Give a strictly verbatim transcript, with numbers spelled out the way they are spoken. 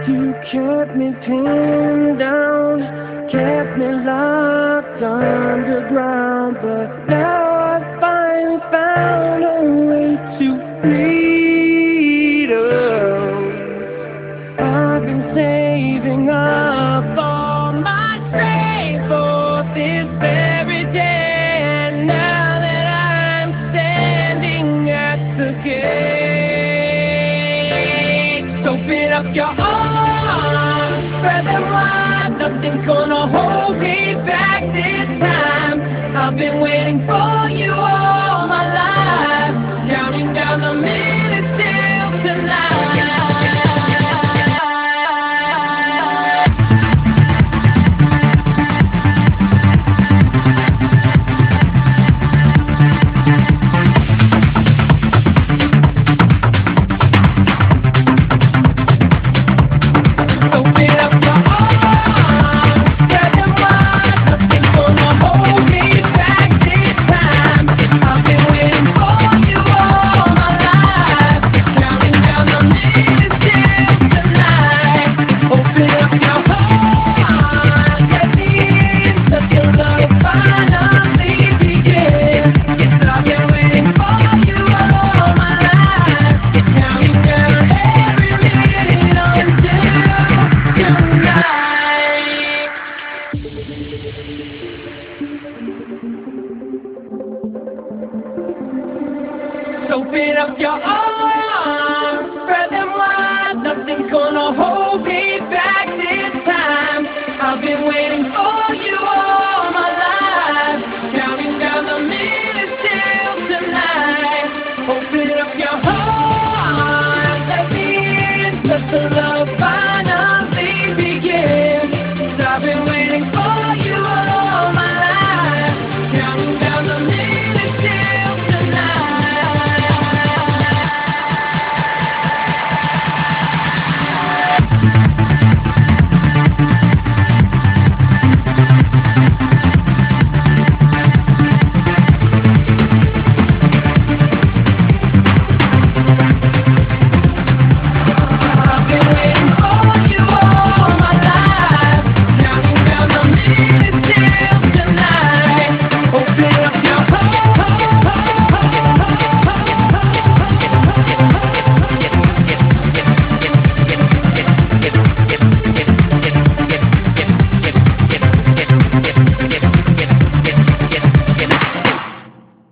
You kept me pinned down, kept me locked underground, but now I finally found a way to freedom. I've been saving up all my strength for this very day, and now that I'm standing at the gate, open up your arms, spread them wide. Nothing's gonna hold me back this time. I've been waiting for you all my life, counting down the minutes till tonight. Open up your arms, spread them wide. Nothing's gonna hold me back this time. I've been waiting for you all my life, counting down the minutes till tonight. Open up your heart, let me in, let the love